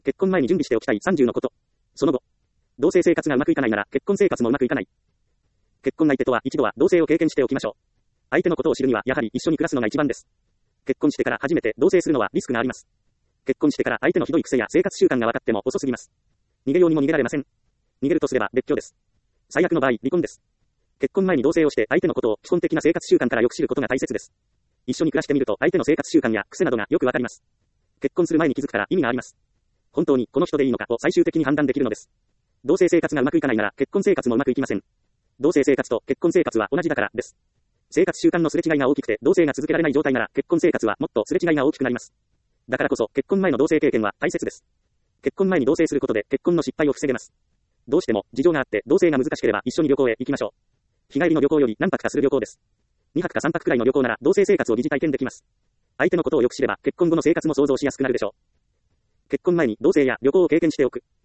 結婚前に準備しておきたい30のこと。その後。同棲生活がうまくいかないなら結婚生活もうまくいかない。結婚相手とは一度は同棲を経験しておきましょう。相手のことを知るにはやはり一緒に暮らすのが一番です。結婚してから初めて同棲するのはリスクがあります。結婚してから相手のひどい癖や生活習慣が分かっても遅すぎます。逃げようにも逃げられません。逃げるとすれば別居です。最悪の場合、離婚です。結婚前に同棲をして相手のことを基本的な生活習慣からよく知ることが大切です。一緒に暮らしてみると相手の生活習慣や癖などがよくわかります。結婚する前に気づくから意味があります。本当にこの人でいいのかを最終的に判断できるのです。同棲生活がうまくいかないなら結婚生活もうまくいきません。同棲生活と結婚生活は同じだからです。生活習慣のすれ違いが大きくて同棲が続けられない状態なら結婚生活はもっとすれ違いが大きくなります。だからこそ結婚前の同棲経験は大切です。結婚前に同棲することで結婚の失敗を防げます。どうしても事情があって同棲が難しければ一緒に旅行へ行きましょう。日帰りの旅行より何泊かする旅行です。2泊か3泊くらいの旅行なら同棲生活を疑似体験できます。相手のことをよく知れば結婚後の生活も想像しやすくなるでしょう。結婚前に同棲や旅行を経験しておく。